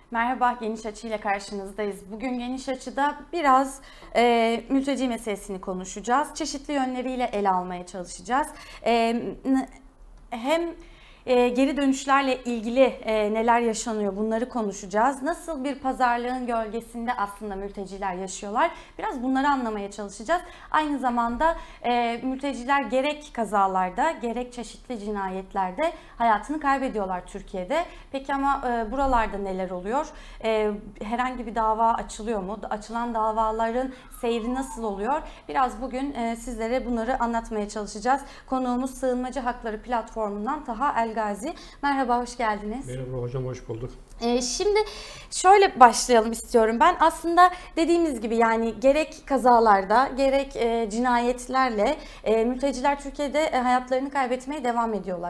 Merhaba, Geniş Açı ile karşınızdayız. Bugün Geniş Açı'da biraz mülteci meselesini konuşacağız. Çeşitli yönleriyle ele almaya çalışacağız. Hem geri dönüşlerle ilgili neler yaşanıyor bunları konuşacağız. Nasıl bir pazarlığın gölgesinde aslında mülteciler yaşıyorlar? Biraz bunları anlamaya çalışacağız. Aynı zamanda mülteciler gerek kazalarda gerek çeşitli cinayetlerde hayatını kaybediyorlar Türkiye'de. Peki ama buralarda neler oluyor? Herhangi bir dava açılıyor mu? Açılan davaların seyri nasıl oluyor? Biraz bugün sizlere bunları anlatmaya çalışacağız. Konuğumuz Sığınmacı Hakları Platformu'ndan Taha Elgazi. Merhaba, hoş geldiniz. Merhaba hocam, hoş bulduk. Şimdi şöyle başlayalım istiyorum. Ben aslında dediğimiz gibi yani gerek kazalarda gerek cinayetlerle mülteciler Türkiye'de hayatlarını kaybetmeye devam ediyorlar.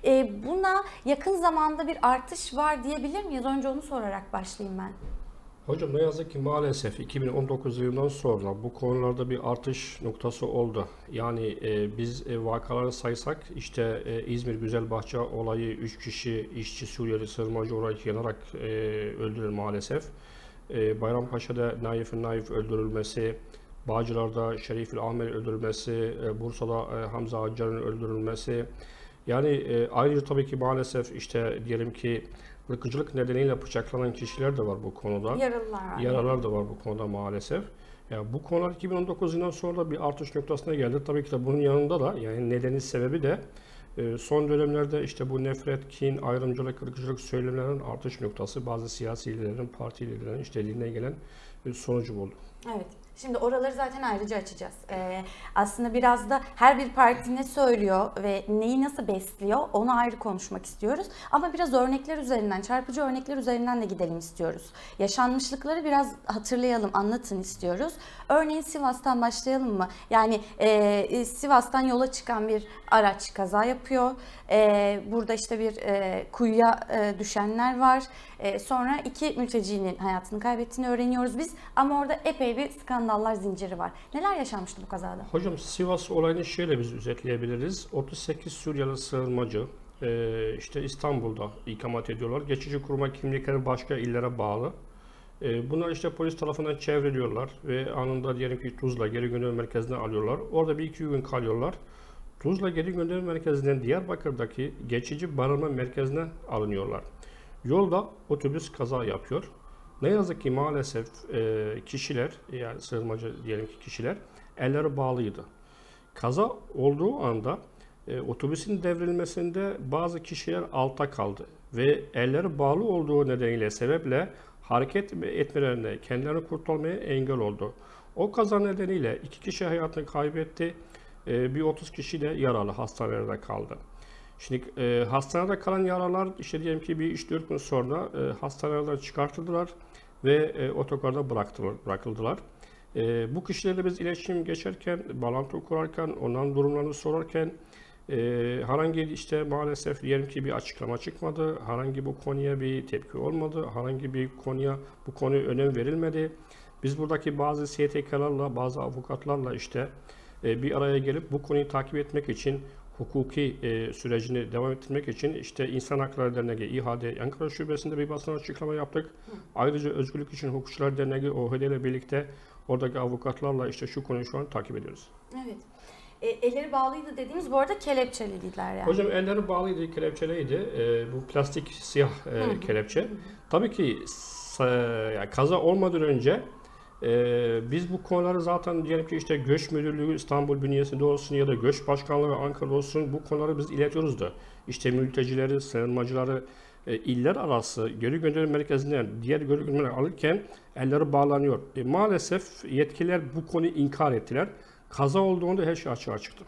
Buna yakın zamanda bir artış var diyebilir miyiz? Önce onu sorarak başlayayım ben. Hocam ne yazık ki maalesef 2019 yılından sonra bu konularda bir artış noktası oldu. Yani biz vakaları saysak işte İzmir Güzelbahçe olayı 3 kişi işçi Suriyeli sığınmacı olarak yanarak öldürülür maalesef. Bayrampaşa'da Naif öldürülmesi, Bağcılar'da Şerifül Ahmet öldürülmesi, Bursa'da Hamza Acar'ın öldürülmesi. Yani ayrıca tabii ki maalesef işte diyelim ki ırkçılık nedeniyle bıçaklanan kişiler de var bu konuda. Yaralılar var. Yaralar da var bu konuda maalesef. Yani bu konular 2019 yılından sonra bir artış noktasına geldi. Tabii ki de bunun yanında da yani nedeni sebebi de son dönemlerde işte bu nefret, kin, ayrımcılık, ırkçılık söylemlerinin artış noktası bazı siyasi liderlerin, parti liderlerin işte diline gelen bir sonucu oldu. Evet. Şimdi oraları zaten ayrıca açacağız. Aslında biraz da her bir parti ne söylüyor ve neyi nasıl besliyor onu ayrı konuşmak istiyoruz. Ama biraz örnekler üzerinden, çarpıcı örnekler üzerinden de gidelim istiyoruz. Yaşanmışlıkları biraz hatırlayalım, anlatın istiyoruz. Örneğin Sivas'tan başlayalım mı? Yani Sivas'tan yola çıkan bir araç kaza yapıyor. Burada işte bir kuyuya düşenler var. Sonra 2 mültecinin hayatını kaybettiğini öğreniyoruz biz. Ama orada epey bir skandallar zinciri var. Neler yaşanmıştı bu kazada? Hocam Sivas olayını şöyle biz özetleyebiliriz. 38 Suriyeli sığınmacı işte İstanbul'da ikamet ediyorlar. Geçici koruma kimlikleri başka illere bağlı. Bunlar işte polis tarafından çevriliyorlar ve anında diyelim ki Tuzla geri gönderme merkezine alıyorlar. Orada bir iki gün kalıyorlar. Tuzla geri gönderme merkezinden Diyarbakır'daki geçici barınma merkezine alınıyorlar. Yolda otobüs kaza yapıyor. Ne yazık ki maalesef kişiler, yani sığınmacı diyelim ki kişiler elleri bağlıydı. Kaza olduğu anda otobüsün devrilmesinde bazı kişiler altta kaldı ve elleri bağlı olduğu nedeniyle sebeple hareket etmelerine, kendilerini kurtarmaya engel oldu. O kaza nedeniyle 2 kişi hayatını kaybetti, bir 30 kişi de yaralı hastanelerde kaldı. Şimdi hastanede kalan yaralar işte diyelim ki bir 3-4 gün sonra hastanelerden çıkartıldılar ve otogarda bırakıldılar. Bu kişilerle biz iletişim geçerken, bağlantı kurarken, onların durumlarını sorarken herhangi işte maalesef diyelim ki bir açıklama çıkmadı, herhangi bu konuya bir tepki olmadı, herhangi bir konuya bu konuya önem verilmedi. Biz buradaki bazı STK'larla, bazı avukatlarla işte bir araya gelip bu konuyu takip etmek için hukuki sürecini devam ettirmek için işte İnsan Hakları Derneği İHAD Ankara Şubesi'nde bir basın açıklama yaptık. Ayrıca Özgürlük İçin Hukukçular Derneği OHD ile birlikte oradaki avukatlarla işte şu konuyu şu an takip ediyoruz. Evet. Elleri bağlıydı dediğimiz bu arada kelepçeliydiler yani. Hocam elleri bağlıydı, kelepçeliydi. Bu plastik siyah kelepçe. Tabii ki yani kaza olmadan önce biz bu konuları zaten diyelim ki işte Göç Müdürlüğü İstanbul bünyesinde olsun ya da Göç Başkanlığı ve Ankara'da olsun bu konuları biz iletiyoruz da. İşte mültecileri, sığınmacıları iller arası geri gönderme merkezinden diğer geri göndermeler alırken elleri bağlanıyor. Maalesef yetkililer bu konuyu inkar ettiler. Kaza olduğunda her şey açığa çıktı.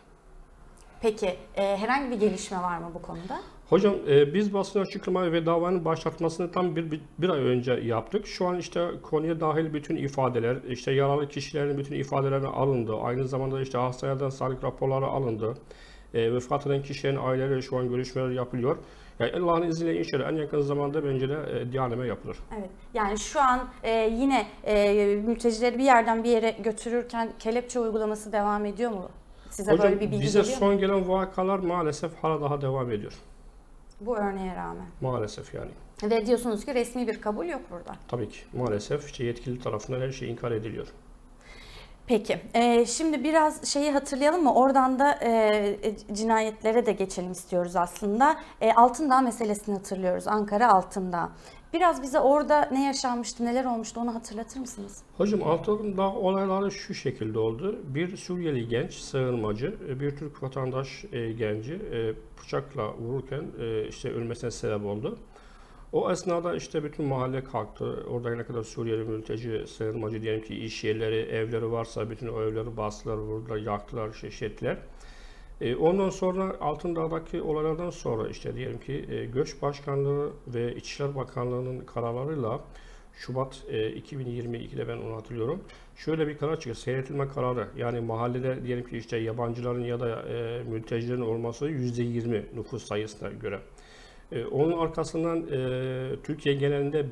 Peki herhangi bir gelişme var mı bu konuda? Hocam biz basın açıklamayı ve davanın başlatmasını tam bir ay önce yaptık. Şu an işte konuya dahil bütün ifadeler, işte yaralı kişilerin bütün ifadeleri alındı. Aynı zamanda işte hastanelerden sağlık raporları alındı. Vefat eden kişilerin aileleri şu an görüşmeler yapılıyor. Yani Allah'ın izniyle inşallah en yakın zamanda bence de diyaneme yapılır. Evet. Yani şu an yine mültecileri bir yerden bir yere götürürken kelepçe uygulaması devam ediyor mu? Size Hocam, böyle bir bilgi bize geliyor son mu? gelen vakalar maalesef hala daha devam ediyor. Bu örneğe rağmen. Maalesef yani. Ve diyorsunuz ki resmi bir kabul yok burada. Tabii ki maalesef işte yetkili tarafından her şey inkar ediliyor. Peki, şimdi biraz şeyi hatırlayalım mı? Oradan da cinayetlere de geçelim istiyoruz aslında. Altındağ meselesini hatırlıyoruz, Ankara Altındağ. Biraz bize orada ne yaşanmıştı, neler olmuştu onu hatırlatır mısınız? Hocam Altındağ olayları şu şekilde oldu. Bir Suriyeli genç, sığınmacı, bir Türk vatandaş genci bıçakla vururken işte ölmesine sebep oldu. O esnada işte bütün mahalle kalktı. Orada ne kadar Suriyeli mülteci, sığınmacı diyelim ki iş yerleri, evleri varsa bütün o evleri bastılar, vurdular, yaktılar, şişettiler. Ondan sonra Altındağ'daki olaylardan sonra işte diyelim ki Göç Başkanlığı ve İçişleri Bakanlığı'nın kararlarıyla Şubat 2022'de ben onu hatırlıyorum. Şöyle bir karar çıkıyor. Seyretilme kararı. Yani mahallede diyelim ki işte yabancıların ya da mültecilerin olması %20 nüfus sayısına göre. Onun arkasından Türkiye genelinde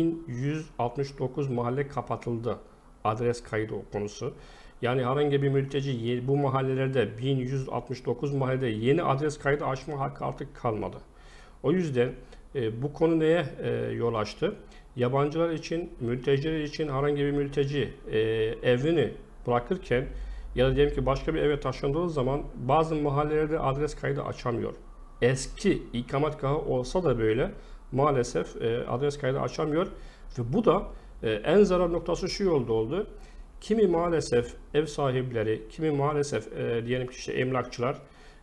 1169 mahalle kapatıldı. Adres kaydı konusu. Yani herhangi bir mülteci bu mahallelerde 1169 mahallede yeni adres kaydı açma hakkı artık kalmadı. O yüzden bu konu neye yol açtı? Yabancılar için, mülteciler için herhangi bir mülteci evini bırakırken ya da diyelim ki başka bir eve taşındığı zaman bazı mahallelerde adres kaydı açamıyor. Eski ikametgahı olsa da böyle maalesef adres kaydı açamıyor ve bu da en zarar noktası şu yolda oldu. Kimi maalesef ev sahipleri, kimi maalesef diyelim ki işte emlakçılar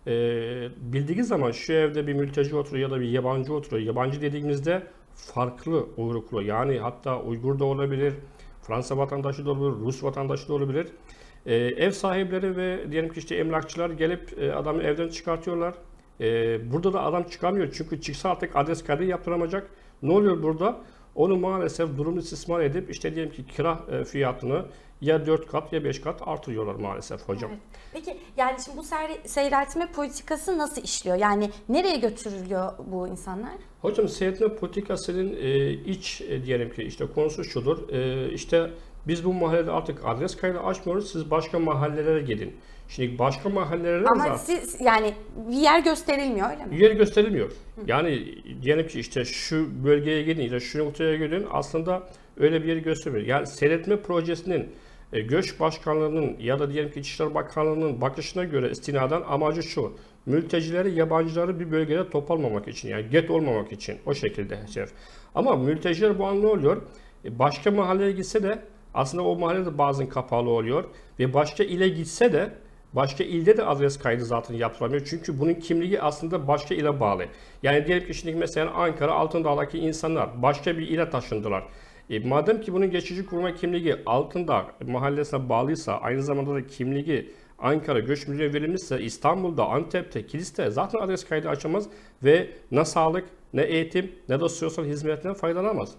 bildiği zaman şu evde bir mülteci oturuyor ya da bir yabancı oturuyor. Yabancı dediğimizde farklı uyruklu, yani hatta Uygur da olabilir, Fransa vatandaşı da olabilir, Rus vatandaşı da olabilir. Ev sahipleri ve diyelim ki işte emlakçılar gelip adamı evden çıkartıyorlar. Burada da adam çıkamıyor çünkü çıksa artık adres kaydı yaptıramayacak. Ne oluyor burada? Onu maalesef durumu istismar edip işte diyelim ki kira fiyatını ya 4 kat ya 5 kat artırıyorlar maalesef hocam. Evet. Peki yani şimdi bu seyreltme politikası nasıl işliyor? Yani nereye götürülüyor bu insanlar? Hocam seyahatme politikasının iç diyelim ki işte konusu şudur. İşte biz bu mahallede artık adres kaydı açmıyoruz. Siz başka mahallelere gidin. Şimdi başka mahallelere ama zaten siz yani bir yer gösterilmiyor öyle mi? yer gösterilmiyor. Yani diyelim ki işte şu bölgeye gidin ya da şu noktaya gidin, aslında öyle bir yeri göstermiyor. Yani seyretme projesinin Göç Başkanlığı'nın ya da diyelim ki İçişleri Bakanlığı'nın bakışına göre istinaden amacı şu: mültecileri, yabancıları bir bölgede toplanmamak için, yani get olmamak için o şekilde hedef. Ama mülteciler bu an ne oluyor? Başka mahalleye gitse de aslında o mahallede bazen kapalı oluyor ve başka ile gitse de başka ilde de adres kaydı zaten yapılamıyor. Çünkü bunun kimliği aslında başka ile bağlı. Yani diyelim ki şimdi mesela Ankara Altındağ'daki insanlar başka bir ile taşındılar. Madem ki bunun geçici koruma kimliği Altındağ mahallesine bağlıysa, aynı zamanda da kimliği Ankara Göç Müdürlüğü'ne verilmişse, İstanbul'da, Antep'te, Kilis'te zaten adres kaydı açamaz ve ne sağlık, ne eğitim, ne de sosyal hizmetten faydalanamaz.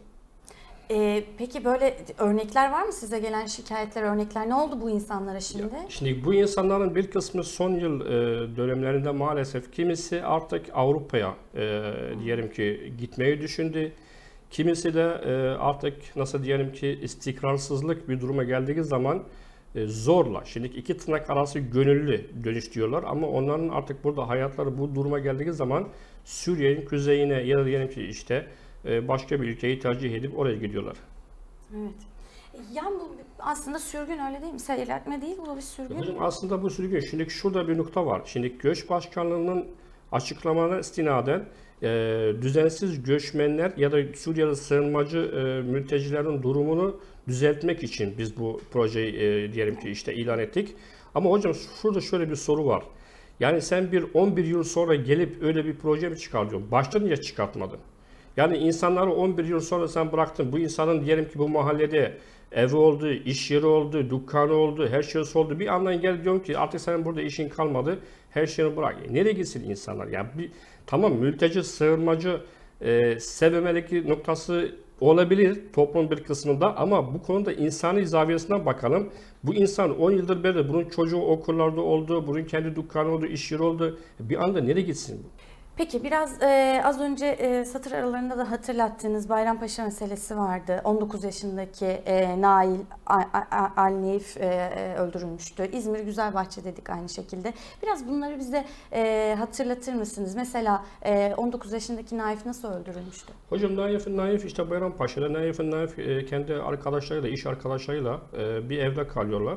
Peki böyle örnekler var mı, size gelen şikayetler, örnekler? Ne oldu bu insanlara şimdi? Şimdi bu insanların bir kısmı son yıl dönemlerinde maalesef kimisi artık Avrupa'ya diyelim ki gitmeyi düşündü. Kimisi de artık nasıl diyelim ki istikrarsızlık bir duruma geldiği zaman zorla, şimdi iki tırnak arası gönüllü dönüş diyorlar ama onların artık burada hayatları bu duruma geldiği zaman Suriye'nin kuzeyine ya da diyelim ki işte başka bir ülkeyi tercih edip oraya gidiyorlar. Evet. Yani bu aslında sürgün, öyle değil mi? Seyahatme değil, bu bir sürgün. Hocam aslında bu sürgün. Şimdi şurada bir nokta var. Şimdi Göç Başkanlığı'nın açıklamalarına istinaden düzensiz göçmenler ya da Suriyeli sığınmacı mültecilerin durumunu düzeltmek için biz bu projeyi diyelim ki işte ilan ettik. Ama hocam şurada şöyle bir soru var. Yani sen 11 yıl sonra gelip öyle bir proje mi çıkartıyorsun? Başta niye çıkartmadın? Yani insanları 11 yıl sonra sen bıraktın. Bu insanın diyelim ki bu mahallede evi oldu, iş yeri oldu, dükkanı oldu, her şeysi oldu. Bir andan gel diyorsun ki artık senin burada işin kalmadı, her şeyini bırak. Nereye gitsin insanlar? Yani tamam, mülteci, sığınmacı sevmemelik noktası olabilir toplum bir kısmında ama bu konuda insani zaviyesinden bakalım. Bu insan 10 yıldır beri bunun çocuğu okullarda oldu, bunun kendi dükkanı oldu, iş yeri oldu. Bir anda nereye gitsin bu? Peki biraz az önce satır aralarında da hatırlattığınız Bayrampaşa meselesi vardı. 19 yaşındaki Nail Alneif öldürülmüştü. İzmir Güzelbahçe dedik aynı şekilde. Biraz bunları bize hatırlatır mısınız? Mesela 19 yaşındaki Naif nasıl öldürülmüştü? Hocam Naif işte Bayrampaşa'da Naif kendi arkadaşlarıyla, iş arkadaşlarıyla bir evde kalıyorlar.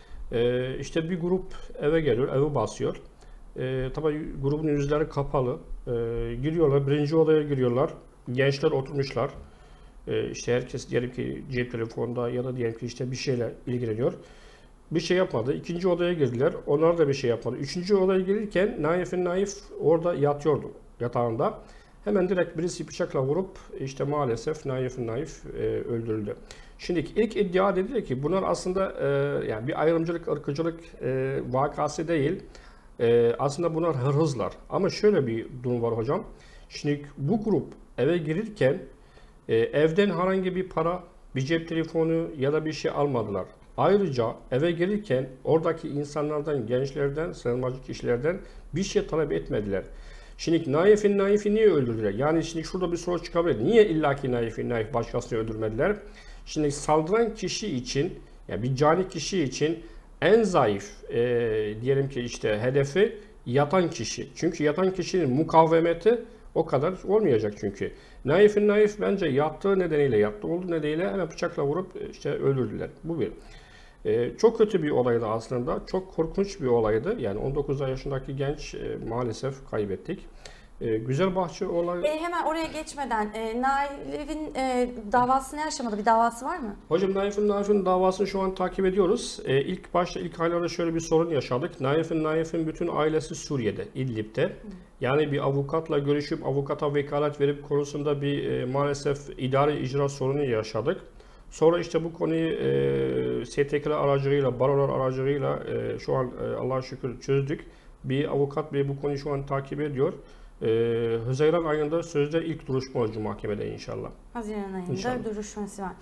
İşte bir grup eve geliyor, evi basıyor. Tabii grubun yüzleri kapalı. Giriyorlar, birinci odaya giriyorlar. Gençler oturmuşlar. İşte herkes diyelim ki cep telefonunda ya da diyelim ki işte bir şeyle ilgileniyor. Bir şey yapmadı. İkinci odaya girdiler. Onlar da bir şey yapmadı. Üçüncü odaya girirken Naif orada yatıyordu yatağında. Hemen direkt birisi bıçakla vurup işte maalesef Naif öldürüldü. Şimdi ilk iddia dedi ki bunlar aslında yani bir ayrımcılık, ırkçılık vakası değil. Aslında bunlar hırsızlar. Ama şöyle bir durum var hocam. Şimdi bu grup eve girirken evden herhangi bir para, bir cep telefonu ya da bir şey almadılar. Ayrıca eve gelirken oradaki insanlardan, gençlerden, sığınmacı kişilerden bir şey talep etmediler. Şimdi Naif'i niye öldürdüler? Yani şimdi şurada bir soru çıkabilir. Niye illaki Naif başkasını öldürmediler? Şimdi saldıran kişi için, yani bir cani kişi için en zayıf diyelim ki işte hedefi yatan kişi. Çünkü yatan kişinin mukavemeti o kadar olmayacak çünkü. Naif bence yattığı olduğu nedeniyle hemen bıçakla vurup işte öldürdüler. Bu bir. Çok kötü bir olaydı aslında. Çok korkunç bir olaydı. Yani 19 yaşındaki genç maalesef kaybettik. Güzelbahçe olayı... Hemen oraya geçmeden Nail'in davası ne aşamada? Bir davası var mı? Hocam Naif'in davasını şu an takip ediyoruz. İlk aylarda şöyle bir sorun yaşadık. Naif'in bütün ailesi Suriye'de, İdlib'de. Yani bir avukatla görüşüp avukata vekalet verip konusunda bir maalesef idari icra sorunu yaşadık. Sonra işte bu konuyu STK'lar aracılığıyla, barolar aracılığıyla şu an Allah'a şükür çözdük. Bir avukat bey bu konuyu şu an takip ediyor. Haziran ayında sözde ilk duruşma olacak mahkemede inşallah. Haziran ayında İnşallah. duruşması var.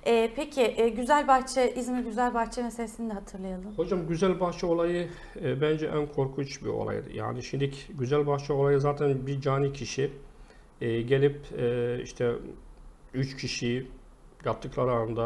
Peki İzmir Güzelbahçe meselesini de hatırlayalım. Hocam Güzelbahçe olayı bence en korkunç bir olaydı. Yani şimdi Güzelbahçe olayı zaten bir cani kişi gelip işte 3 kişiyi yattıkları anda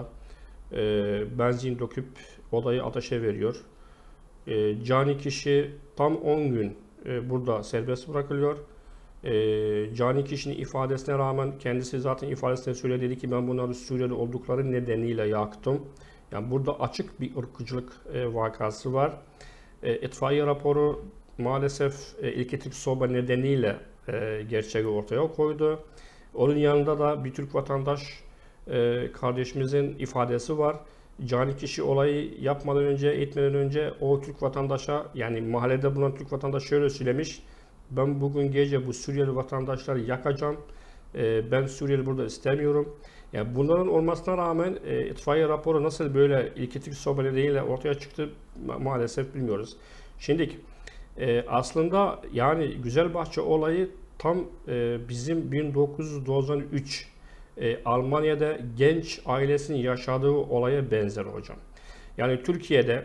benzin döküp odayı ateşe veriyor. Cani kişi tam 10 gün burada serbest bırakılıyor. Cani kişinin ifadesine rağmen kendisi zaten ifadesinde söyledi, dedi ki ben bunları Suriyeli oldukları nedeniyle yaktım. Yani burada açık bir ırkçılık vakası var. İtfaiye raporu maalesef ilk soba nedeniyle gerçeği ortaya koydu. Onun yanında da bir Türk vatandaş kardeşimizin ifadesi var. Cani kişi olayı yapmadan önce, etmeden önce o Türk vatandaşa, yani mahallede bulunan Türk vatandaş şöyle söylemiş: ben bugün gece bu Suriyeli vatandaşları yakacağım. Ben Suriyeli burada istemiyorum. Yani bunların olmasına rağmen itfaiye raporu nasıl böyle ilk soba nedeniyle ortaya çıktı maalesef bilmiyoruz. Şimdi aslında yani Güzelbahçe olayı tam bizim 1993 Almanya'da genç ailesinin yaşadığı olaya benzer hocam. Yani Türkiye'de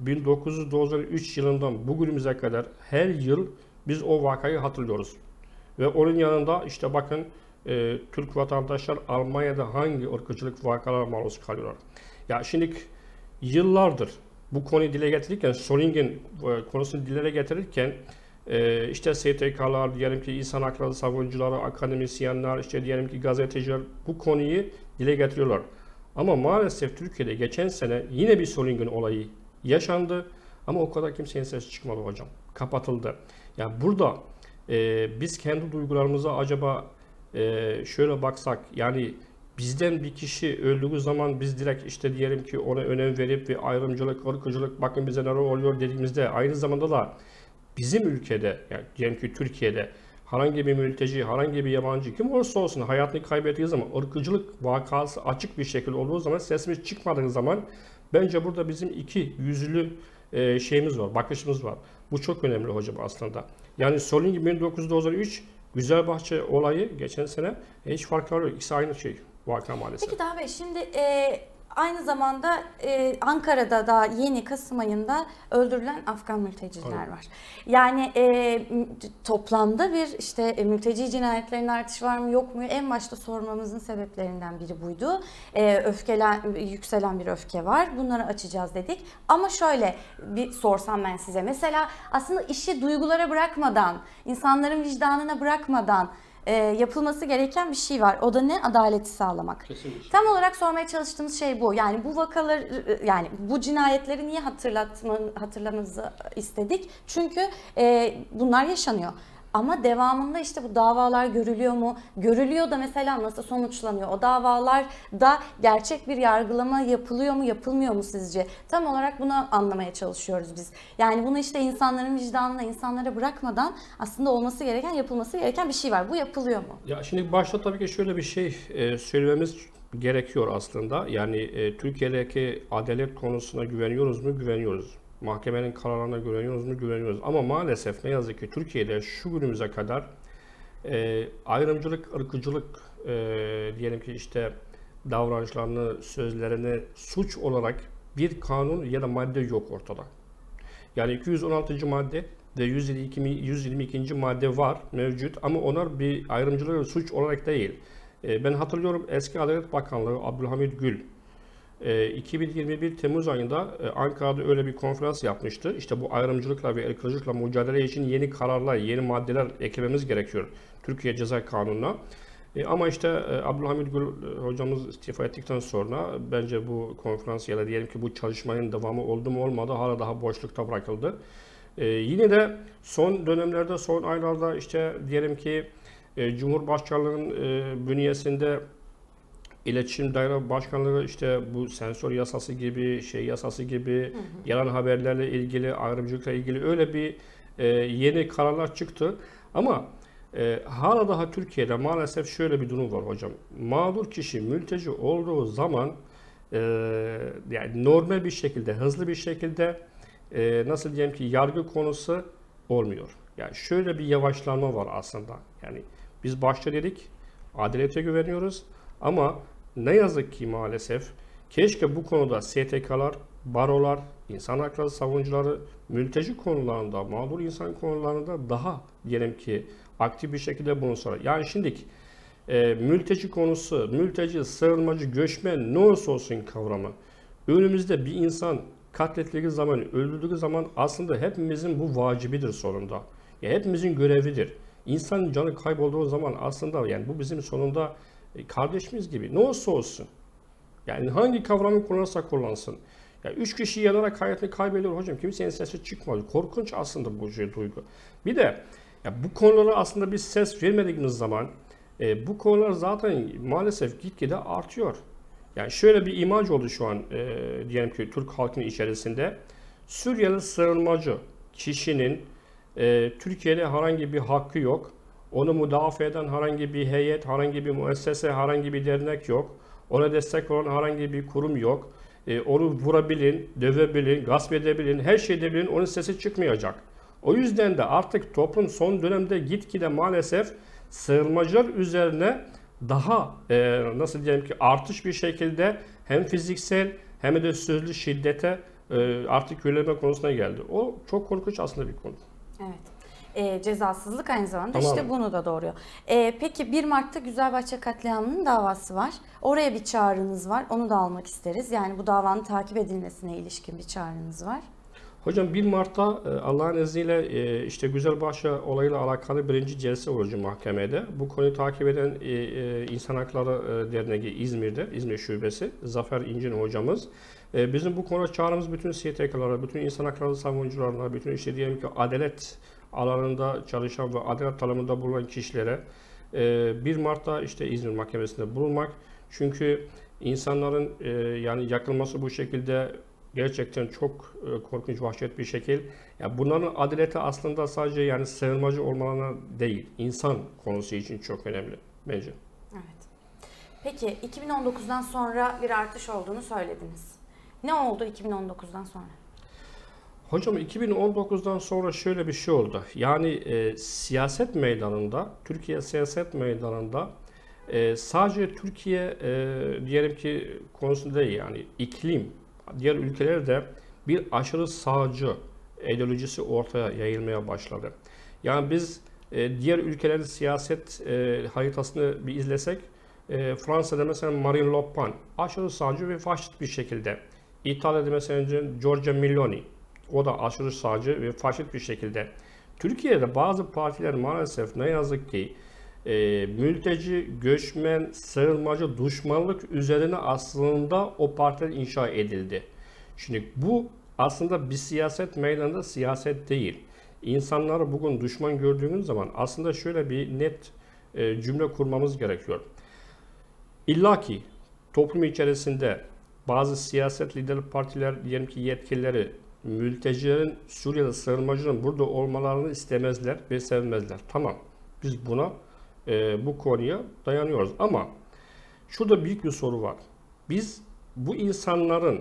1993 yılından bugünümüze kadar her yıl biz o vakayı hatırlıyoruz. Ve onun yanında işte bakın Türk vatandaşlar Almanya'da hangi ırkçılık vakalarına maruz kalıyorlar. Ya şimdi yıllardır bu konuyu dile getirirken, Solingen konusunu dile getirirken işte STK'lar, diyelim ki insan hakları savunucuları, akademisyenler, işte diyelim ki gazeteciler bu konuyu dile getiriyorlar. Ama maalesef Türkiye'de geçen sene yine bir Solingen olayı yaşandı ama o kadar kimsenin sesi çıkmadı hocam. Kapatıldı. Yani burada biz kendi duygularımıza acaba şöyle baksak, yani bizden bir kişi öldüğü zaman biz direkt işte diyelim ki ona önem verip ve ayrımcılık, ırkçılık, bakın bize neler oluyor dediğimizde aynı zamanda da bizim ülkede, yani diyelim ki Türkiye'de herhangi bir mülteci, herhangi bir yabancı kim olursa olsun hayatını kaybettiği zaman, ırkçılık vakası açık bir şekilde olduğu zaman, sesimiz çıkmadığı zaman bence burada bizim iki yüzlü şeyimiz var, bakışımız var. Bu çok önemli hocam aslında. Yani Solingen 1993 Güzelbahçe olayı geçen sene hiç farkları yok. İkisi aynı şey vaka maalesef. Peki Daha Bey, şimdi Aynı zamanda Ankara'da da yeni Kasım ayında öldürülen Afgan mülteciler var. Yani toplamda bir işte mülteci cinayetlerinin artışı var mı yok mu? En başta sormamızın sebeplerinden biri buydu. Yükselen bir öfke var. Bunları açacağız dedik. Ama şöyle bir sorsam ben size. Mesela aslında işi duygulara bırakmadan, insanların vicdanına bırakmadan yapılması gereken bir şey var. O da ne? Adaleti sağlamak. Kesinlikle. Tam olarak sormaya çalıştığımız şey bu. Yani bu vakalar, yani bu cinayetleri niye hatırlamanızı istedik? Çünkü bunlar yaşanıyor. Ama devamında işte bu davalar görülüyor mu? Görülüyor da mesela nasıl sonuçlanıyor? O davalarda gerçek bir yargılama yapılıyor mu, yapılmıyor mu sizce? Tam olarak bunu anlamaya çalışıyoruz biz. Yani bunu işte insanların vicdanına, insanlara bırakmadan aslında olması gereken, yapılması gereken bir şey var. Bu yapılıyor mu? Ya şimdi başta tabii ki şöyle bir şey söylememiz gerekiyor aslında. Yani Türkiye'deki adalet konusuna güveniyoruz mu? Güveniyoruz. Mahkemenin kararlarına güveniyoruz mu? Güveniyoruz. Ama maalesef ne yazık ki Türkiye'de şu günümüze kadar ayrımcılık, ırkçılık diyelim ki işte davranışlarını, sözlerini suç olarak bir kanun ya da madde yok ortada. Yani 216. madde ve 122. madde var, mevcut ama onlar bir ayrımcılık ve suç olarak değil. Ben hatırlıyorum eski Adalet Bakanlığı Abdülhamit Gül 2021 Temmuz ayında Ankara'da öyle bir konferans yapmıştı. İşte bu ayrımcılıkla ve ırkçılıkla mücadele için yeni kararlar, yeni maddeler eklememiz gerekiyor Türkiye Ceza Kanunu'na. Ama işte Abdülhamit Gül hocamız istifa ettikten sonra bence bu konferans ya da diyelim ki bu çalışmanın devamı oldu mu olmadı hala daha boşlukta bırakıldı. Yine de son dönemlerde, son aylarda işte diyelim ki Cumhurbaşkanlığı'nın bünyesinde İletişim Daire Başkanlığı işte bu sensör yasası gibi, yasası gibi, yalan haberlerle ilgili, ayrımcılıkla ilgili öyle bir yeni kararlar çıktı. Ama hala daha Türkiye'de maalesef şöyle bir durum var hocam. Mağdur kişi mülteci olduğu zaman yani normal bir şekilde, hızlı bir şekilde nasıl diyelim ki yargı konusu olmuyor. Yani şöyle bir yavaşlanma var aslında. Yani biz başta dedik, adalete güveniyoruz ama ne yazık ki maalesef keşke bu konuda STK'lar, barolar, insan hakları savunucuları, mülteci konularında, mağdur insan konularında daha diyelim ki aktif bir şekilde bulunsalar. Yani şimdi mülteci konusu, mülteci, sığınmacı, göçmen ne olursa olsun kavramı. Önümüzde bir insan katledildiği zaman, öldürdüğü zaman aslında hepimizin bu vacibidir sonunda. Ya hepimizin görevidir. İnsanın canı kaybolduğu zaman aslında yani bu bizim sonunda kardeşimiz gibi. Ne olursa olsun. Yani hangi kavramı kullanırsa kullansın. Ya 3 kişi yanarak hayatını kaybediyor hocam. Kimsenin sesi çıkmaz. Korkunç aslında bu duygu. Bir de ya bu konulara aslında biz ses vermediğimiz zaman bu konular zaten maalesef gitgide artıyor. Yani şöyle bir imaj oldu şu an diyelim ki Türk halkının içerisinde. Suriyeli sığınmacı kişinin Türkiye'de herhangi bir hakkı yok. Onu müdafaa eden herhangi bir heyet, herhangi bir müessese, herhangi bir dernek yok. Ona destek olan herhangi bir kurum yok. Onu vurabilin, dövebilin, gasp edebilin, her şey edebilin, onun sesi çıkmayacak. O yüzden de artık toplum son dönemde gitgide maalesef sığınmacılar üzerine daha nasıl diyelim ki artış bir şekilde hem fiziksel hem de sözlü şiddete artık yönelme konusuna geldi. O çok korkunç aslında bir konu. Evet. Cezasızlık aynı zamanda Tamam. işte bunu da doğuruyor. Peki 1 Mart'ta Güzelbahçe katliamının davası var. Oraya bir çağrınız var. Onu da almak isteriz. Yani bu davanın takip edilmesine ilişkin bir çağrınız var. Hocam 1 Mart'ta Allah'ın izniyle işte Güzelbahçe olayıyla alakalı birinci celse olacak mahkemede. Bu konuyu takip eden İnsan Hakları Derneği İzmir'de, İzmir Şubesi, Zafer İncin hocamız. Bizim bu konuda çağrımız bütün STK'lara, bütün insan hakları savunucularına, bütün işte diyelim ki adalet alanında çalışan ve adalet talebinde bulunan kişilere 1 Mart'ta işte İzmir Mahkemesi'nde bulunmak. Çünkü insanların yani yakılması bu şekilde gerçekten çok korkunç, vahşet bir şekil. Yani bunların adaleti aslında sadece yani sığınmacı olmalarına değil, insan konusu için çok önemli bence. Evet. Peki 2019'dan sonra bir artış olduğunu söylediniz. Ne oldu 2019'dan sonra? Hocam 2019'dan sonra şöyle bir şey oldu. Yani siyaset meydanında, Türkiye siyaset meydanında Sadece Türkiye diyelim ki konusunda değil, yani iklim, diğer ülkelerde bir aşırı sağcı ideolojisi ortaya yayılmaya başladı. Yani biz diğer ülkelerin siyaset haritasını bir izlesek, Fransa'da mesela Marine Le Pen aşırı sağcı ve faşist bir şekilde. İtalya'da mesela Giorgia Meloni, o da aşırı sağcı ve faşist bir şekilde. Türkiye'de bazı partiler maalesef ne yazık ki mülteci, göçmen, sığınmacı, düşmanlık üzerine aslında o partiler inşa edildi. Şimdi bu aslında bir siyaset meydanında siyaset değil. İnsanları bugün düşman gördüğünüz zaman aslında şöyle bir net cümle kurmamız gerekiyor. İlla ki toplum içerisinde bazı siyaset lider partiler, diyelim ki yetkilileri, mültecilerin, Suriyeli sığınmacıların burada olmalarını istemezler ve sevmezler. Tamam, biz buna bu konuya dayanıyoruz. Ama şurada büyük bir soru var. Biz bu insanların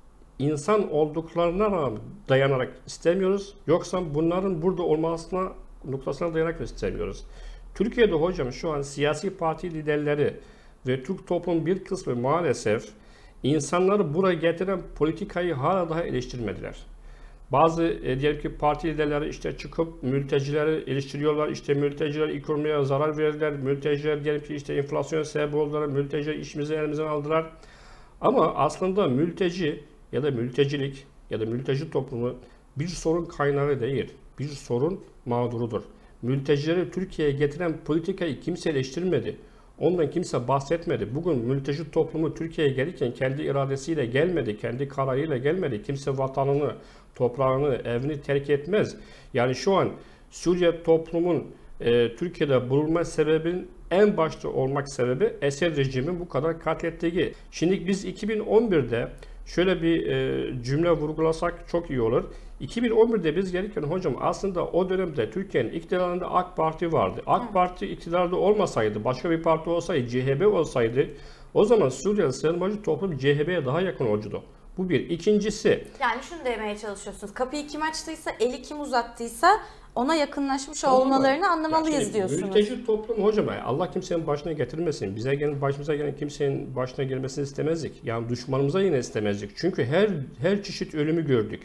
insan olduklarına dayanarak istemiyoruz, yoksa bunların burada olmasına noktasına dayanarak istemiyoruz. Türkiye'de hocam şu an siyasi parti liderleri ve Türk toplumun bir kısmı maalesef insanları buraya getiren politikayı hala daha eleştirmediler. Bazı diyelim ki parti liderleri işte çıkıp mültecileri eleştiriyorlar. İşte mülteciler ekonomiye zarar verdiler. Mülteciler diyelim ki işte enflasyon sebebi oldular. Mülteciler işimizi elimizden aldılar. Ama aslında mülteci ya da mültecilik ya da mülteci toplumu bir sorun kaynağı değil. Bir sorun mağdurudur. Mültecileri Türkiye'ye getiren politikayı kimse eleştirmedi. Ondan kimse bahsetmedi. Bugün mülteci toplumu Türkiye'ye gelirken kendi iradesiyle gelmedi, kendi kararıyla gelmedi. Kimse vatanını, toprağını, evini terk etmez. Yani şu an Suriye toplumun Türkiye'de bulunma sebebinin en başta olmak sebebi Esed rejimin bu kadar katlettiği. Şimdi biz 2011'de şöyle bir cümle vurgulasak çok iyi olur. 2011'de biz gelirken hocam aslında o dönemde Türkiye'nin iktidarında AK Parti vardı. AK Parti iktidarda olmasaydı, başka bir parti olsaydı, CHP olsaydı o zaman Suriyeli sığınmacı toplum CHP'ye daha yakın olacaktı. Bu bir. İkincisi... Yani şunu demeye çalışıyorsunuz. Kapıyı kim açtıysa, eli kim uzattıysa ona yakınlaşmış olmalarını anlamalıyız diyorsunuz. Mülteci toplum hocam, Allah kimsenin başına getirmesin. Başımıza gelen kimsenin başına gelmesini istemezdik. Yani düşmanımıza yine istemezdik. Çünkü her çeşit ölümü gördük.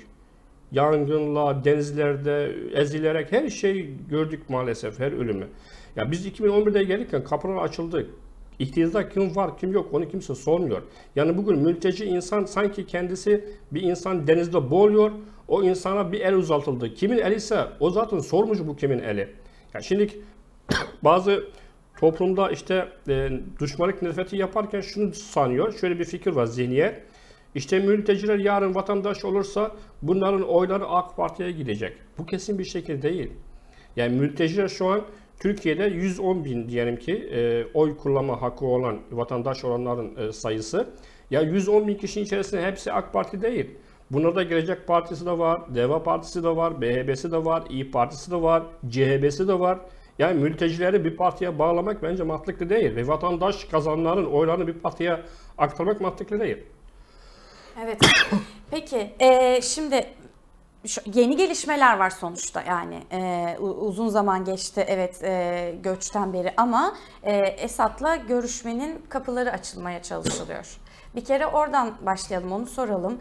Yangınla, denizlerde ezilerek her şey gördük maalesef, her ölümü. Ya biz 2011'de gelirken kapılar açıldı. İktidarda kim var kim yok onu kimse sormuyor. Yani bugün mülteci insan sanki kendisi bir insan denizde boğuluyor. O insana bir el uzatıldı. Kimin eli ise o zaten sormuş bu kimin eli. Ya şimdi bazı toplumda işte düşmanlık nefreti yaparken şunu sanıyor. Şöyle bir fikir var, zihniyet. İşte mülteciler yarın vatandaş olursa bunların oyları AK Parti'ye gidecek. Bu kesin bir şekilde değil. Yani mülteciler şu an Türkiye'de 110 bin diyelim ki oy kullanma hakkı olan vatandaş olanların sayısı. Ya 110 bin kişinin içerisinde hepsi AK Parti değil. Bunlarda Gelecek Partisi de var, Deva Partisi de var, BHP'si de var, İYİ Partisi de var, CHP'si de var. Yani mültecileri bir partiye bağlamak bence mantıklı değil. Ve vatandaş kazananların oylarını bir partiye aktarmak mantıklı değil. Evet. Peki şimdi yeni gelişmeler var sonuçta, yani uzun zaman geçti evet göçten beri ama Esad'la görüşmenin kapıları açılmaya çalışılıyor. Bir kere oradan başlayalım, onu soralım.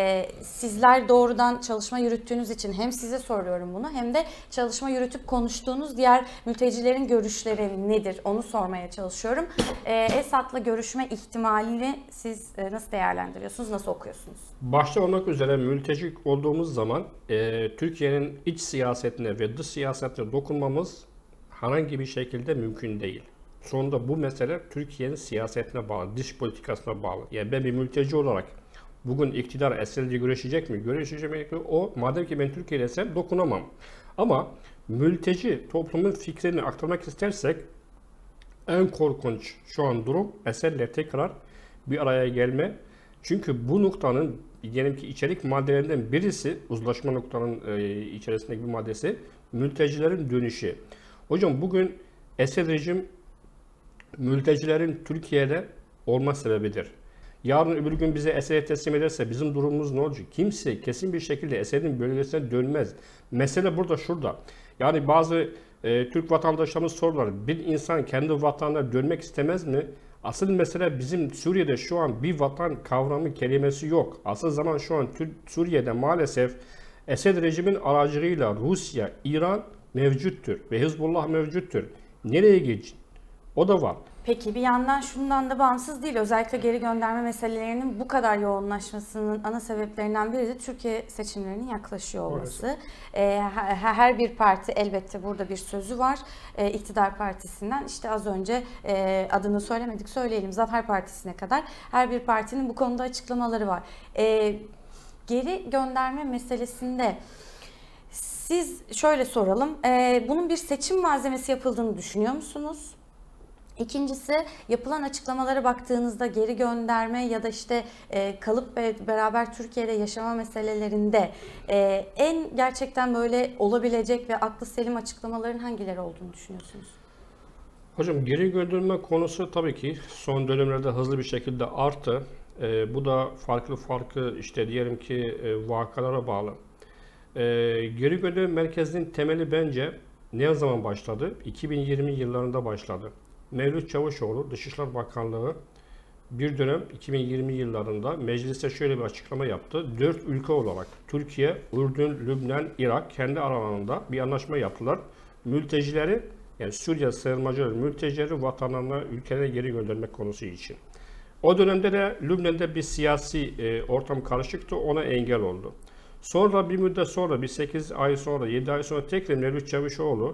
Sizler doğrudan çalışma yürüttüğünüz için hem size soruyorum bunu hem de çalışma yürütüp konuştuğunuz diğer mültecilerin görüşleri nedir onu sormaya çalışıyorum. Esad'la görüşme ihtimalini siz nasıl değerlendiriyorsunuz, nasıl okuyorsunuz? Başta olmak üzere mülteci olduğumuz zaman Türkiye'nin iç siyasetine ve dış siyasetine dokunmamız herhangi bir şekilde mümkün değil. Sonunda bu mesele Türkiye'nin siyasetine bağlı, dış politikasına bağlı. Yani ben bir mülteci olarak bugün iktidar Esed'le görüşecek mi? Görüşecek mi? O madem ki ben Türkiye'deysem dokunamam. Ama mülteci toplumun fikrini aktarmak istersek en korkunç şu an durum Esed'le tekrar bir araya gelme. Çünkü bu noktanın diyelim ki içerik maddelerinden birisi, uzlaşma noktanın içerisindeki bir maddesi mültecilerin dönüşü. Hocam bugün Esed rejim mültecilerin Türkiye'de olma sebebidir. Yarın öbür gün bize Esed'e teslim ederse bizim durumumuz ne olacak? Kimse kesin bir şekilde Esed'in bölgesine dönmez. Mesele burada şurada. Yani bazı Türk vatandaşlarımız sorular. Bir insan kendi vatanına dönmek istemez mi? Asıl mesele bizim Suriye'de şu an bir vatan kavramı kelimesi yok. Asıl zaman şu an Suriye'de maalesef Esed rejimin aracılığıyla Rusya, İran mevcuttur ve Hizbullah mevcuttur. Nereye geçin? O da var. Peki bir yandan şundan da bağımsız değil. Özellikle geri gönderme meselelerinin bu kadar yoğunlaşmasının ana sebeplerinden biri de Türkiye seçimlerinin yaklaşıyor olması. Her bir parti elbette burada bir sözü var. İktidar partisinden işte az önce adını söylemedik söyleyelim Zafer Partisi'ne kadar her bir partinin bu konuda açıklamaları var. Geri gönderme meselesinde siz şöyle soralım. Bunun bir seçim malzemesi yapıldığını düşünüyor musunuz? İkincisi yapılan açıklamalara baktığınızda geri gönderme ya da işte kalıp beraber Türkiye'de yaşama meselelerinde en gerçekten böyle olabilecek ve aklı selim açıklamaların hangileri olduğunu düşünüyorsunuz? Hocam geri gönderme konusu tabii ki son dönemlerde hızlı bir şekilde arttı. Bu da farklı işte diyelim ki vakalara bağlı. Geri gönderme merkezinin temeli bence ne zaman başladı? 2020 yıllarında başladı. Mevlüt Çavuşoğlu Dışişleri Bakanlığı bir dönem 2020 yıllarında mecliste şöyle bir açıklama yaptı. 4 ülke olarak Türkiye, Ürdün, Lübnan, Irak kendi aralarında bir anlaşma yaptılar. Mültecileri yani Suriye sığınmacıları, mültecileri vatanlarına, ülkelerine geri göndermek konusu için. O dönemde de Lübnan'da bir siyasi ortam karışıktı, ona engel oldu. Sonra bir müddet sonra, bir 8 ay sonra, 7 ay sonra tekrar Mevlüt Çavuşoğlu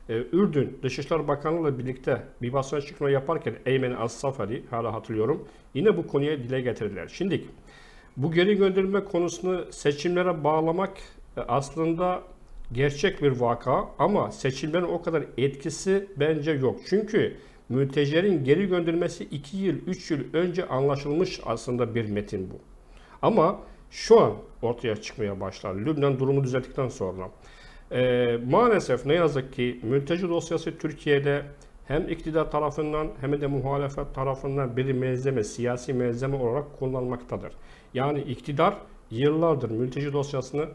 Ürdün Dışişleri Bakanlığı ile birlikte bir basın açıklama yaparken Eymen As-Safari, hala hatırlıyorum, yine bu konuya dile getirdiler. Şimdi bu geri gönderilme konusunu seçimlere bağlamak aslında gerçek bir vaka ama seçimlerin o kadar etkisi bence yok. Çünkü mültecilerin geri gönderilmesi 2 yıl, 3 yıl önce anlaşılmış aslında bir metin bu. Ama şu an ortaya çıkmaya başlar. Lübnan durumu düzelttikten sonra. Maalesef ne yazık ki mülteci dosyası Türkiye'de hem iktidar tarafından hem de muhalefet tarafından bir malzeme, siyasi malzeme olarak kullanılmaktadır. Yani iktidar yıllardır mülteci dosyasını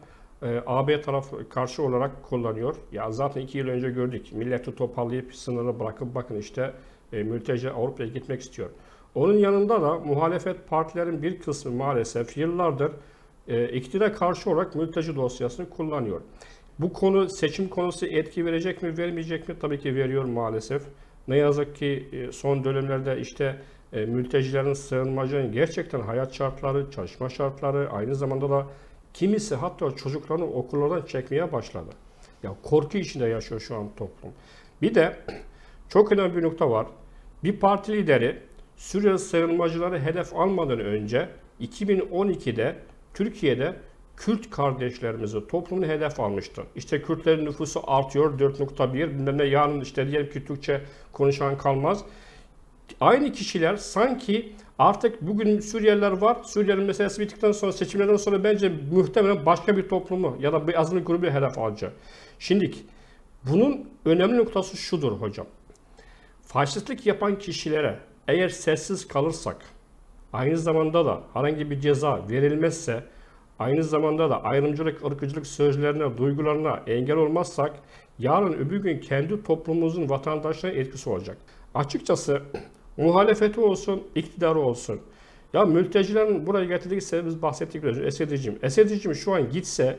AB tarafı karşı olarak kullanıyor. Ya zaten 2 yıl önce gördük. Milleti toparlayıp sınırı bırakıp bakın işte mülteci Avrupa'ya gitmek istiyor. Onun yanında da muhalefet partilerin bir kısmı maalesef yıllardır iktidara karşı olarak mülteci dosyasını kullanıyor. Bu konu seçim konusu etki verecek mi, vermeyecek mi? Tabii ki veriyor maalesef. Ne yazık ki son dönemlerde işte mültecilerin, sığınmacıların gerçekten hayat şartları, çalışma şartları, aynı zamanda da kimisi hatta çocuklarını okullardan çekmeye başladı. Ya korku içinde yaşıyor şu an toplum. Bir de çok önemli bir nokta var. Bir parti lideri Suriyeli sığınmacıları hedef almadan önce 2012'de Türkiye'de Kürt kardeşlerimizi toplumun hedef almıştı. İşte Kürtlerin nüfusu artıyor 4.1 bilmem ne yarın işte diyelim ki Türkçe konuşan kalmaz. Aynı kişiler sanki artık bugün Suriyeliler var. Suriyelilerin meselesi bittikten sonra seçimlerden sonra bence muhtemelen başka bir toplumu ya da bir azınlık grubu hedef alacak. Şimdi bunun önemli noktası şudur hocam. Faşistlik yapan kişilere eğer sessiz kalırsak aynı zamanda da herhangi bir ceza verilmezse aynı zamanda da ayrımcılık, ırkçılık sözlerine, duygularına engel olmazsak yarın öbür gün kendi toplumumuzun vatandaşlarına etkisi olacak. Açıkçası muhalefeti olsun, iktidarı olsun. Ya mültecilerin buraya getirdiği sebebi biz bahsettik biraz önce. Esedicim şu an gitse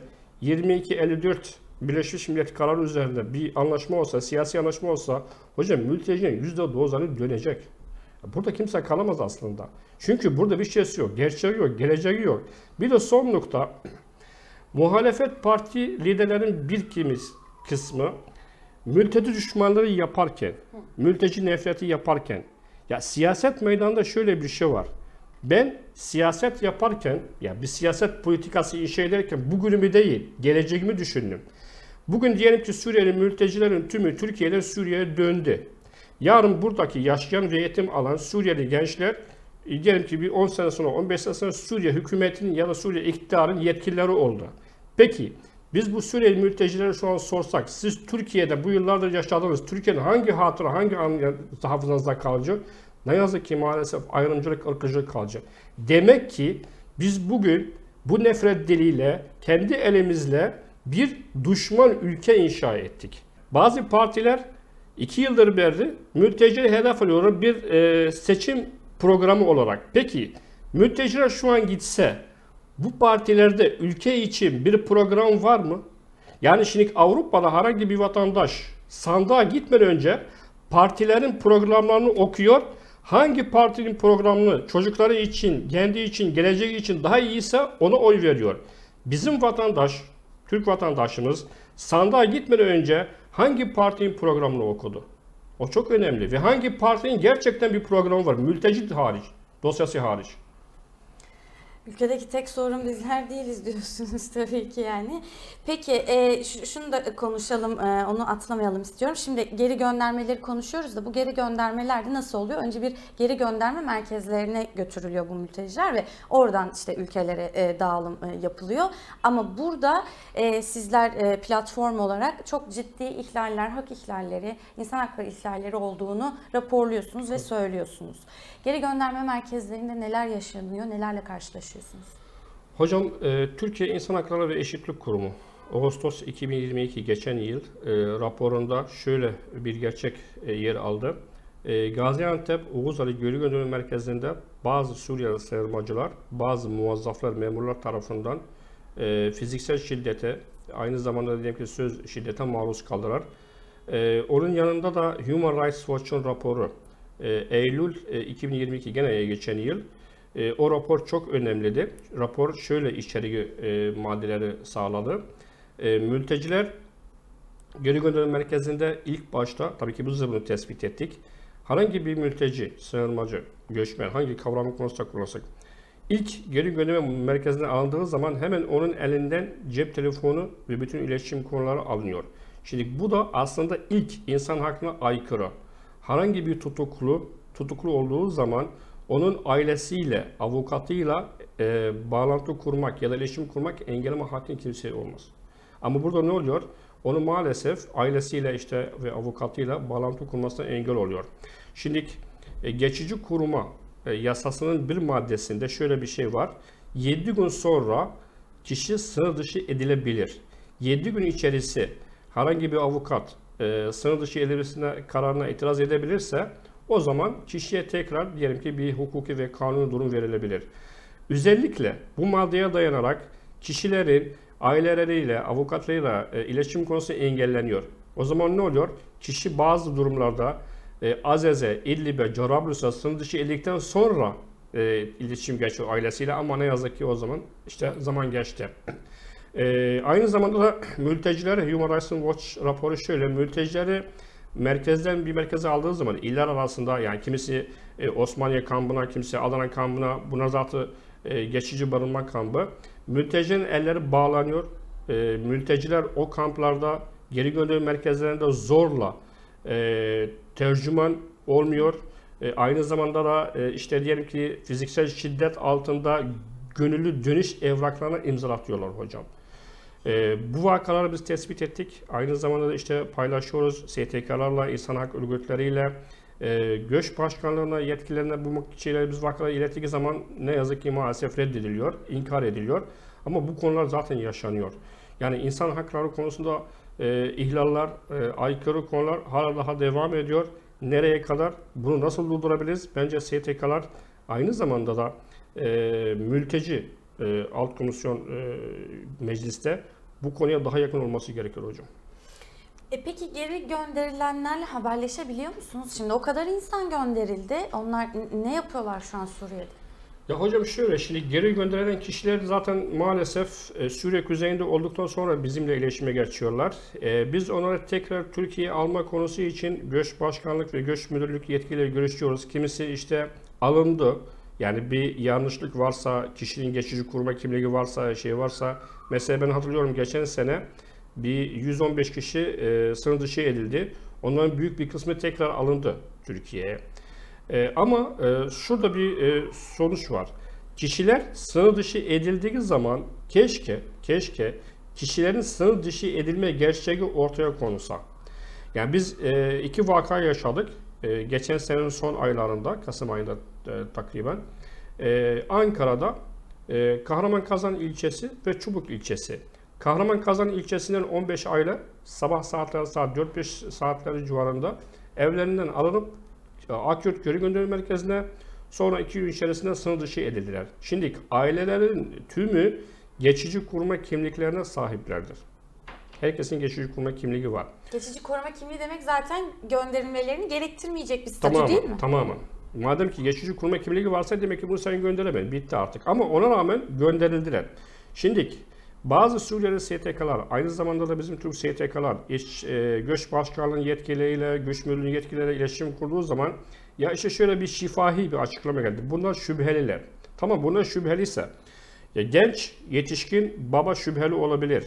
22-54 Birleşmiş Milletler kararı üzerinde bir anlaşma olsa, siyasi anlaşma olsa hocam mültecilerin %90'ı dönecek. Burada kimse kalamaz aslında. Çünkü burada bir şeysi yok, gerçeği yok, geleceği yok. Bir de son nokta, muhalefet parti liderlerin bir kısmı mülteci düşmanları yaparken, mülteci nefreti yaparken, ya siyaset meydanında şöyle bir şey var. Ben siyaset yaparken, ya bir siyaset politikası inşa ederken bugünümü değil, geleceğimi düşündüm. Bugün diyelim ki Suriyeli mültecilerin tümü Türkiye'den Suriye'ye döndü. Yarın buradaki yaşayan ve eğitim alan Suriyeli gençler diyelim ki bir 10 sene sonra 15 sene sonra Suriye hükümetinin ya da Suriye iktidarının yetkilileri oldu. Peki biz bu Suriyeli mültecileri şu an sorsak siz Türkiye'de bu yıllardır yaşadığınız Türkiye'nin hangi hatıra hangi an hafızanızda kalacak? Ne yazık ki maalesef ayrımcılık, ırkçılık kalacak. Demek ki biz bugün bu nefret diliyle kendi elimizle bir düşman ülke inşa ettik. Bazı partiler 2 yıldır beri mültecileri hedef alıyor bir seçim programı olarak. Peki mülteciler şu an gitse bu partilerde ülke için bir program var mı? Yani şimdi Avrupa'da herhangi bir vatandaş sandığa gitmeden önce partilerin programlarını okuyor. Hangi partinin programını çocukları için, kendi için, geleceği için daha iyiyse ona oy veriyor. Bizim vatandaş, Türk vatandaşımız sandığa gitmeden önce hangi partinin programını okudu? O çok önemli. Ve hangi partinin gerçekten bir programı var? Mülteci hariç, dosyası hariç. Ülkedeki tek sorun bizler değiliz diyorsunuz tabii ki yani. Peki şunu da konuşalım, onu atlamayalım istiyorum. Şimdi geri göndermeleri konuşuyoruz da bu geri göndermelerde nasıl oluyor? Önce bir geri gönderme merkezlerine götürülüyor bu mülteciler ve oradan işte ülkelere dağılım yapılıyor. Ama burada sizler platform olarak çok ciddi ihlaller, hak ihlalleri, insan hakları ihlalleri olduğunu raporluyorsunuz ve söylüyorsunuz. Geri gönderme merkezlerinde neler yaşanıyor, nelerle karşılaşıyorsunuz? Hocam, Türkiye İnsan Hakları ve Eşitlik Kurumu Ağustos 2022 geçen yıl raporunda şöyle bir gerçek yer aldı. Gaziantep Oğuz Ali Geri Gönderme Merkezi'nde bazı Suriyeli sığınmacılar, bazı muvazzaflar, memurlar tarafından fiziksel şiddete, aynı zamanda diyelim ki söz şiddete maruz kaldılar. Onun yanında da Human Rights Watch'un raporu Eylül 2022 gene geçen yıl. O rapor çok önemliydi. Rapor şöyle içeriği maddeleri sağladı. Mülteciler geri gönderme merkezinde ilk başta, tabii ki biz de bunu tespit ettik. Herhangi bir mülteci, sığınmacı, göçmen, hangi kavramı konuşsak kullansak, ilk geri gönderme merkezine alındığı zaman hemen onun elinden cep telefonu ve bütün iletişim konuları alınıyor. Şimdi bu da aslında ilk insan hakkına aykırı. Herhangi bir tutuklu olduğu zaman onun ailesiyle, avukatıyla bağlantı kurmak ya da iletişim kurmak engelleme hakkı kimseye olmaz. Ama burada ne oluyor? Onu maalesef ailesiyle işte ve avukatıyla bağlantı kurmasına engel oluyor. Şimdi geçici koruma yasasının bir maddesinde şöyle bir şey var. 7 gün sonra kişi sınır dışı edilebilir. 7 gün içerisi herhangi bir avukat sınır dışı edilmesine kararına itiraz edebilirse o zaman kişiye tekrar diyelim ki bir hukuki ve kanuni durum verilebilir. Özellikle bu maddeye dayanarak kişilerin aileleriyle, avukatlarıyla iletişim konusu engelleniyor. O zaman ne oluyor? Kişi bazı durumlarda Azeze, İdlib'e, Cerablus'a sınır dışı edildikten sonra iletişim geçiyor ailesiyle ama ne yazık ki o zaman işte zaman geçti. Aynı zamanda da mülteciler, Human Rights Watch raporu şöyle, mültecileri merkezden bir merkeze aldığı zaman iller arasında yani kimisi Osmaniye kampına, kimisi Adana kampına, bunlar zaten geçici barınma kampı. Mültecinin elleri bağlanıyor. Mülteciler o kamplarda geri gönderme merkezlerinde zorla tercüman olmuyor. Aynı zamanda da işte diyelim ki fiziksel şiddet altında gönüllü dönüş evraklarına imzalatıyorlar hocam. Bu vakaları biz tespit ettik. Aynı zamanda da işte paylaşıyoruz STK'larla, insan hak örgütleriyle, göç başkanlığına, yetkililerine bu şeyleri biz vakaları ilettiği zaman ne yazık ki maalesef reddediliyor, inkar ediliyor. Ama bu konular zaten yaşanıyor. Yani insan hakları konusunda ihlaller, aykırı konular hala daha devam ediyor. Nereye kadar? Bunu nasıl durdurabiliriz? Bence STK'lar aynı zamanda da mülteci alt komisyon mecliste bu konuya daha yakın olması gerekiyor hocam. Peki geri gönderilenlerle haberleşebiliyor musunuz? Şimdi o kadar insan gönderildi. Onlar ne yapıyorlar şu an Suriye'de? Ya hocam şöyle, şimdi geri gönderilen kişiler zaten maalesef Suriye kuzeyinde olduktan sonra bizimle iletişime geçiyorlar. Biz onları tekrar Türkiye'ye alma konusu için Göç Başkanlık ve Göç Müdürlük yetkilileri görüşüyoruz. Kimisi işte alındı. Yani bir yanlışlık varsa, kişinin geçici koruma kimliği varsa, şey varsa, mesela ben hatırlıyorum geçen sene bir 115 kişi sınır dışı edildi. Onların büyük bir kısmı tekrar alındı Türkiye'ye. Ama şurada bir sonuç var. Kişiler sınır dışı edildiği zaman keşke kişilerin sınır dışı edilme gerçeği ortaya konulsa. Yani biz iki vaka yaşadık. Geçen senenin son aylarında, Kasım ayında takriben. Ankara'da Kahramanmaraş ilçesi ve Çubuk ilçesi. Kahramanmaraş ilçesinden 15 aile sabah saatleri saat 4-5 saatleri civarında evlerinden alınıp Akyurt Geri Gönderme Merkezi'ne, sonra 2 gün içerisinde sınır dışı edildiler. Şimdi ailelerin tümü geçici koruma kimliklerine sahiplerdir. Herkesin geçici koruma kimliği var. Geçici koruma kimliği demek zaten gönderilmelerini gerektirmeyecek bir statü değil mi? Tamamen. Madem ki geçici koruma kimliği varsa demek ki bunu sen gönderemedin. Bitti artık. Ama ona rağmen gönderildiler. Şimdi bazı Suriyeli STK'lar, aynı zamanda da bizim Türk STK'lar, Göç Başkanlığı'nın yetkilileriyle, Göç Müdürlüğü'nün yetkilileriyle iletişim kurduğu zaman ya işte şöyle bir şifahi bir açıklama geldi. Bunlar şüpheliler. Tamam, bunlar şüpheliyse ya genç, yetişkin baba şüpheli olabilir.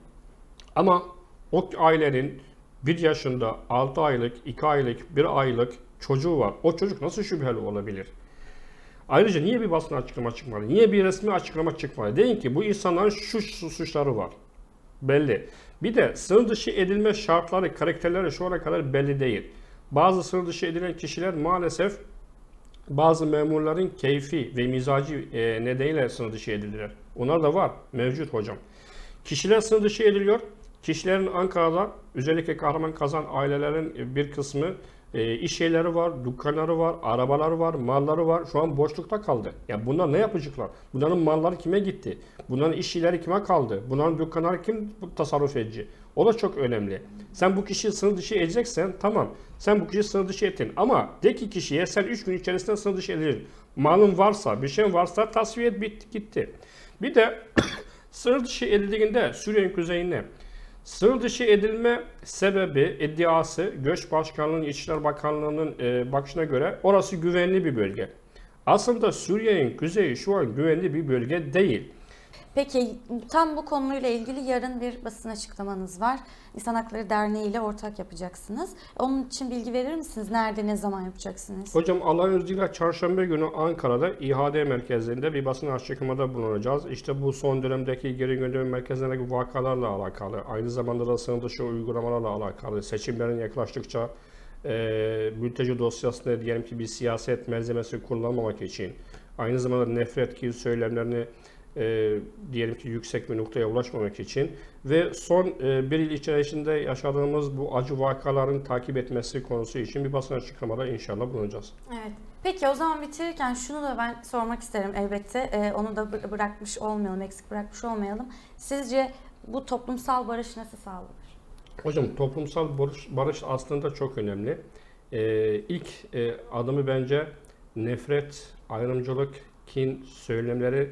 Ama o ailenin 1 yaşında, 6 aylık, 2 aylık, 1 aylık çocuğu var. O çocuk nasıl şüpheli olabilir? Ayrıca niye bir basın açıklama çıkmadı? Niye bir resmi açıklama çıkmadı? Deyin ki bu insanların şu suçları var. Belli. Bir de sınır dışı edilme şartları, karakterleri şu ana kadar belli değil. Bazı sınır dışı edilen kişiler maalesef bazı memurların keyfi ve mizacı nedeniyle sınır dışı edildiler. Onlar da var, mevcut hocam. Kişiler sınır dışı ediliyor. Kişilerin Ankara'da, özellikle Kahramanmaraş ailelerin bir kısmı iş yerleri var, dükkanları var, arabaları var, malları var. Şu an boşlukta kaldı. Ya bunlar ne yapacaklar? Bunların malları kime gitti? Bunların iş yerleri kime kaldı? Bunların dükkanları kim tasarruf edici? O da çok önemli. Sen bu kişiyi sınır dışı edeceksen tamam. Sen bu kişiyi sınır dışı ettin. Ama de ki kişiye sen 3 gün içerisinde sınır dışı edilir. Malın varsa, bir şeyin varsa tasfiye et, bitti gitti. Bir de sınır dışı edildiğinde Suriye'nin kuzeyine sınır dışı edilme sebebi, iddiası Göç Başkanlığı'nın, İçişleri Bakanlığı'nın bakışına göre orası güvenli bir bölge. Aslında Suriye'nin kuzeyi şu an güvenli bir bölge değil. Peki tam bu konuyla ilgili yarın bir basın açıklamanız var. İnsan Hakları Derneği ile ortak yapacaksınız. Onun için bilgi verir misiniz? Nerede, ne zaman yapacaksınız? Hocam Allah'ın izniyle çarşamba günü Ankara'da İHAD merkezinde bir basın açıklamada bulunacağız. İşte bu son dönemdeki geri gönderme merkezlerindeki vakalarla alakalı, aynı zamanda da sınır dışı uygulamalarla alakalı, seçimlerin yaklaştıkça mülteci dosyasında diyelim ki bir siyaset malzemesi kullanmamak için, aynı zamanda nefret ki söylemlerini diyelim ki yüksek bir noktaya ulaşmamak için ve son bir yıl içerisinde yaşadığımız bu acı vakaların takip etmesi konusu için bir basın açıklamada inşallah bulunacağız. Evet. Peki o zaman bitirirken şunu da ben sormak isterim elbette. Onu da bırakmış olmayalım, eksik bırakmış olmayalım. Sizce bu toplumsal barış nasıl sağlanır? Hocam toplumsal barış aslında çok önemli. İlk adımı bence nefret, ayrımcılık, kin söylemleri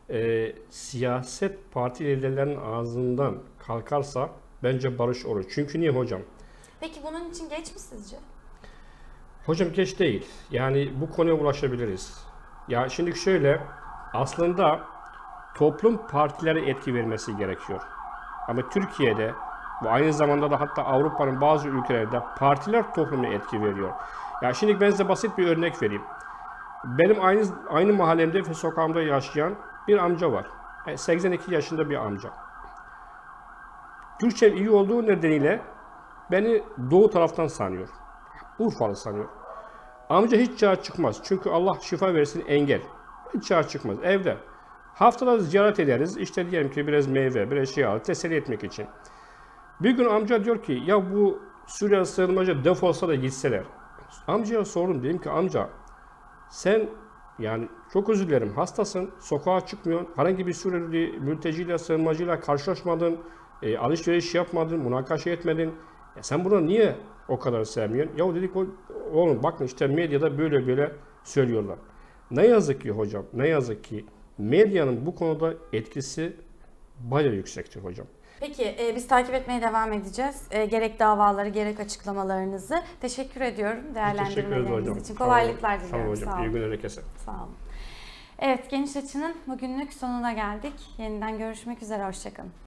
siyaset parti liderlerinin ağzından kalkarsa bence barış olur. Çünkü niye hocam? Peki bunun için geç mi sizce? Hocam geç değil. Yani bu konuya ulaşabiliriz. Ya şimdi şöyle, aslında toplum partilere etki vermesi gerekiyor. Ama Türkiye'de ve aynı zamanda da hatta Avrupa'nın bazı ülkelerinde partiler topluma etki veriyor. Ya şimdi ben size basit bir örnek vereyim. Benim aynı mahallemde ve sokağımda yaşayan bir amca var. 82 yaşında bir amca. Türkçe iyi olduğu nedeniyle beni doğu taraftan sanıyor. Urfalı sanıyor. Amca hiç çığa çıkmaz. Çünkü Allah şifa versin engel. Hiç çığa çıkmaz. Evde. Haftada ziyaret ederiz. İşte diyelim ki biraz meyve, biraz şey alır. Teselli etmek için. Bir gün amca diyor ki ya bu Suriye sığınmacı defolsa da gitseler. Amcaya sordum. Dedim ki amca sen yani çok özür dilerim hastasın. Sokağa çıkmıyorsun. Herhangi bir Suriyeli mülteciyle, sığınmacıyla karşılaşmadın. Alışveriş yapmadın. Münakaşa etmedin. Ya sen bunu niye o kadar sevmiyorsun? Ya dedik oğlum bakın işte medyada böyle söylüyorlar. Ne yazık ki hocam, ne yazık ki medyanın bu konuda etkisi bayağı yüksektir hocam. Peki biz takip etmeye devam edeceğiz. Gerek davaları gerek açıklamalarınızı. Teşekkür ediyorum değerlendirmeleriniz için. Kolaylıklar diliyorum. Tamam hocam. Sağ olun. İyi günler herkese. Sağ olun. Evet, Geniş Açı'nın bugünlük sonuna geldik. Yeniden görüşmek üzere. Hoşçakalın.